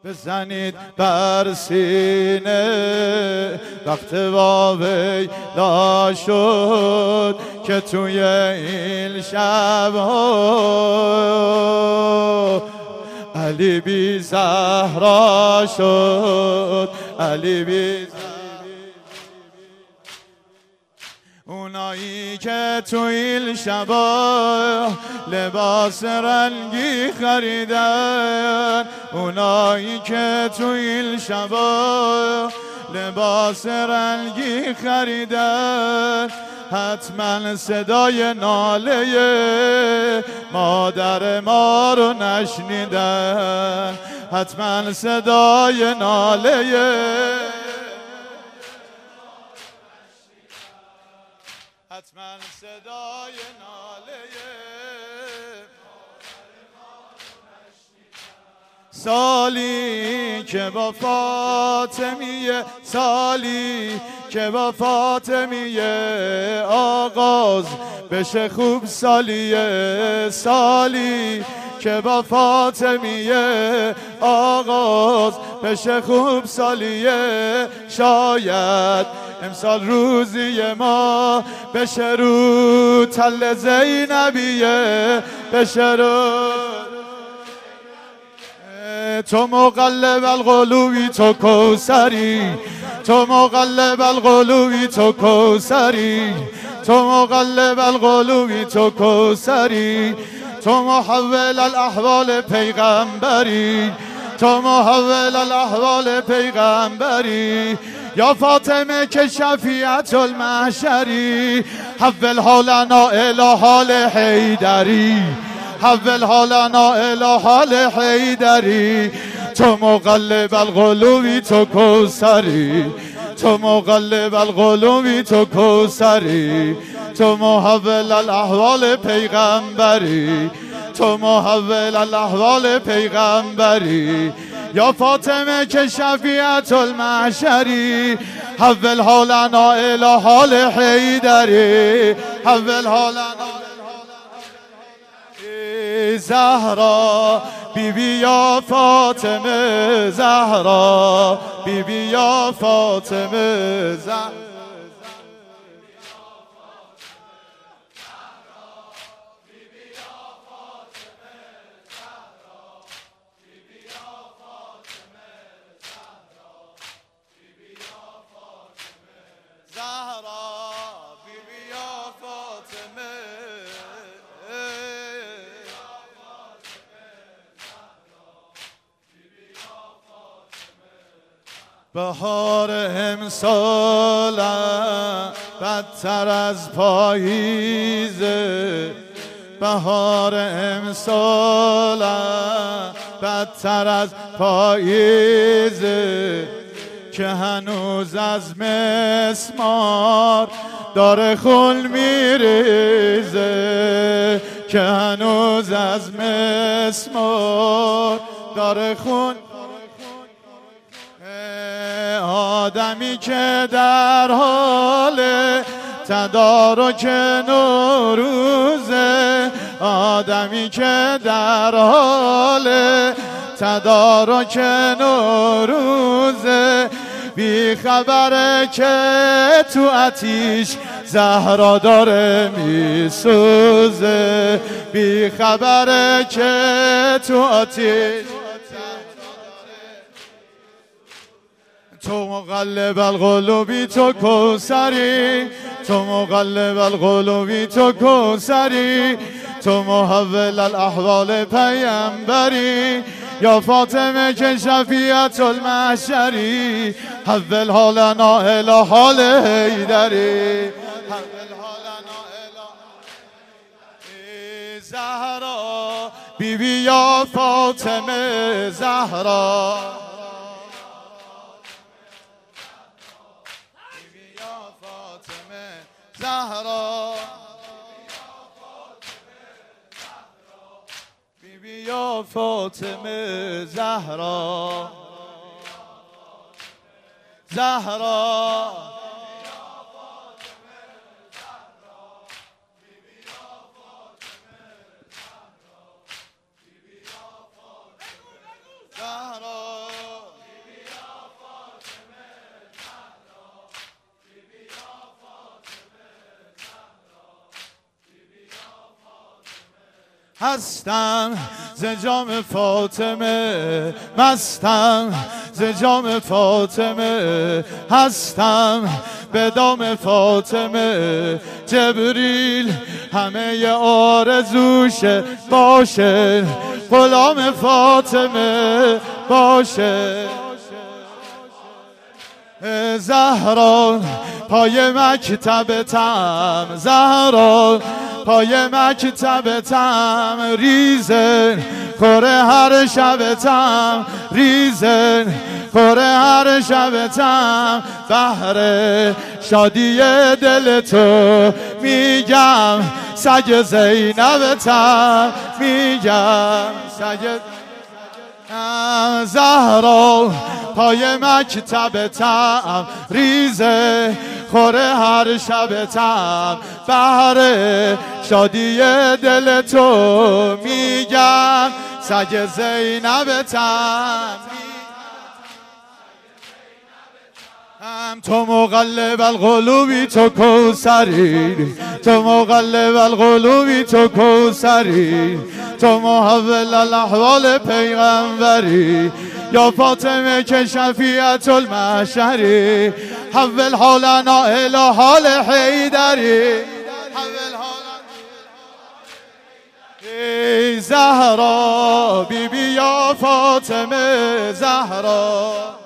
بزنید بر سینه وقت واویلا شد که توی این شب‌ها علی بی زهرا شد، علی بی زهرا. اونایی که تو این شبا لباس رنگی خریدن، اونایی که تو این شبا لباس رنگی خریدن، حتما صدای ناله مادر ما رو نشنیدن، حتما صدای ناله، حتما صدای ناله سالی که با فاطمیه، سالی که با فاطمیه آغاز بشه خوب سالیه، سالی که با فاطمیه آغاز بشه خوب سالیه. شاید امسال روزی ما بشه رو تل زینبیه، بشه رو تو مقلب القلوبی تو کوثری، تو مقلب القلوبی تو کوثری، تو مقلب القلوبی تو کوثری، تو محول الاحوال پیغمبری، تو محول الاحوال پیغمبری. یا فاطمه که شفیعت المحشری، حول حالنا الی حال حیدری، حول حالنا الی حال حیدری. تو مقلب القلوبی تو کوثری، تو مقلب القلوبی تو کوثری، تو محول الاحوال پیغمبری، تو محول الاحوال پیغمبری. یا فاطمه که شفیعت المحشری، حول حالنا الی حال حیدری، حول حالنا زهرا بیبی یا فاطمه زهرا، بیبی یا فاطمه زهرا. بهار امسالم بدتر از پاییزه، بهار امسالم بدتر از پاییزه، که هنوز از مسمار داره خون میریزه، که هنوز از مسمار داره خون. آدمی که در حال تدارک نوروزه، آدمی که در حال تدارک نوروزه، بی خبره که تو آتیش زهرا داره میسوزه، بی خبره که تو آتیش. تو مقلب القلوبی تو کوثری، تو مقلب القلوبی تو کوثری، تو محول الاحوال پیغمبری. یا فاطمه که شفیعت المحشری، حول حالنا الی حال حیدری، حول حالنا الی زهرا بیبی یا فاطمه زهرا، زهرا بیبی یا فاطمه زهرا، زهرا زهرا هستم ز جام فاطمه، مستم ز جام فاطمه، هستم به دام فاطمه. جبریل همه آرزوشه باشه غلام فاطمه باشه. زهرا پای مکتبتم، زهرا پای مکتبتم، ریزه خوره هر شبتم، ریزه خوره هر شبتم. بهر شادی دل تو میگم سگ زینبتم، میگم سگ زهرا پای مکتبتم، ریزه خوره هر شبتم. بهر شادی دل تو میگم سگ زینبتم. تو مقلب القلوبی تو کوثری، تو مقلب القلوبی تو کوثری، تو محول الاحوال پیغمبری، یا فاطمه که شفیعت المحشری. حول حالنا الی حال حیدری، حول حالنا ای زهرا بی بی یا فاطمه زهرا.